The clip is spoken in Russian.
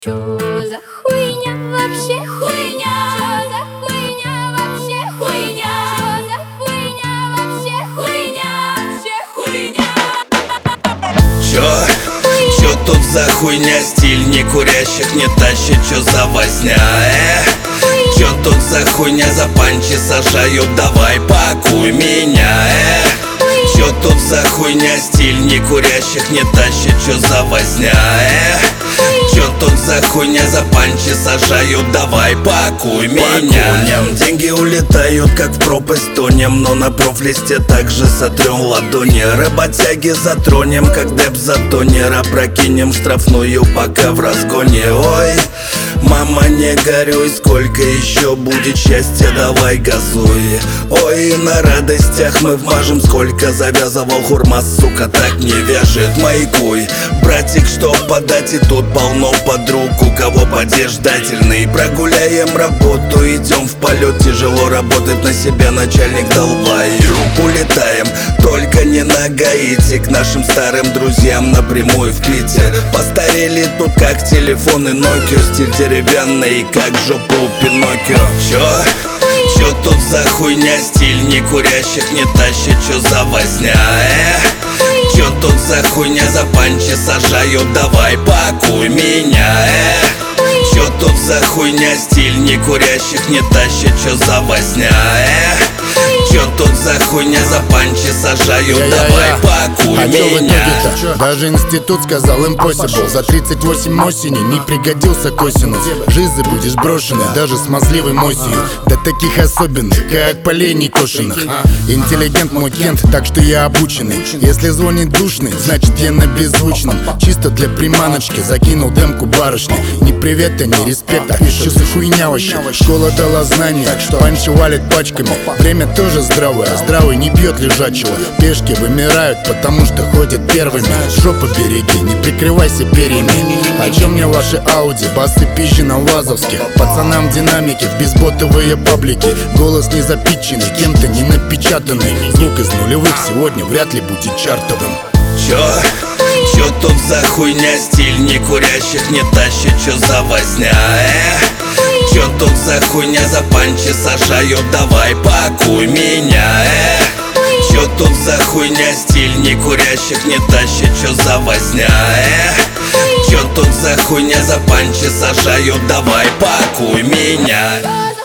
Чё за хуйня вообще хуйня? Чё за хуйня вообще хуйня? Чё за хуйня вообще хуйня? Вообще хуйня. Чё тут за хуйня? Стиль не курящих не тащит, чё за возня, Чё тут за хуйня? За панчи сажают, давай пакуй меня, Чё тут за хуйня? Стиль не курящих не тащит, чё за возня, Чё тут за хуйня? За панчи сажают, давай пакуй меня. Деньги улетают, как в пропасть тонем, но на профлисте также сотрем ладони. Работяги затронем, как деп за тонера. Прокинем штрафную, пока в разгоне. Ой, мама, не горюй, сколько еще будет счастья, давай газуй. Ой, на радостях мы вмажем, сколько завязывал хурма, сука, так не вяжет, маякуй. Братик, что подать, и тут полно подруг, у кого подъезжательный. Прогуляем работу, идем в полет, тяжело работать на себя, начальник долбай. Улетаем, только не на Гаити, к нашим старым друзьям напрямую в Питер. Постарели тут как телефоны Nokia, стиль деревянный, как жопу Пиноккио. Чё тут за хуйня? Стиль не курящих не тащит, чё за возня, Чё тут за хуйня? За панчи сажают, давай пакуй меня, Чё тут за хуйня? Стиль не курящих не тащит, чё за возня, Чё тут за хуйня? За панчи сажают, давай пакуй меня. Даже институт сказал impossible. За 38 осени не пригодился косинус. Жизнь будешь брошенный, даже смазливой мосью. До таких особенных, как полей некошенных. Интеллигент мой Кент, так что я обученный. Если звонит душный, значит я на беззвучном. Чисто для приманочки закинул демку барышни. Не привет, а не респект, а что за хуйня вообще? Школа дала знания, так что панчи валит пачками. Время тоже здравое, а здравый не бьет лежачего. Пешки вымирают, потому что ходят первыми. Жопу береги, не прикрывайся перьями. О чем мне ваши ауди, басы пизжи на вазовске. Пацанам динамики, в безботовые паблики. Голос не запиченный, кем-то не напечатанный. Звук из нулевых сегодня вряд ли будет чартовым. Чё тут за хуйня? Стиль не курящих не тащит, чё за возня, Чё тут за хуйня? За панчи сажают, давай пакуй меня, Чё тут за хуйня? Стиль не курящих не тащит, чё за возня, Чё тут за хуйня? За панчи сажают, давай пакуй меня.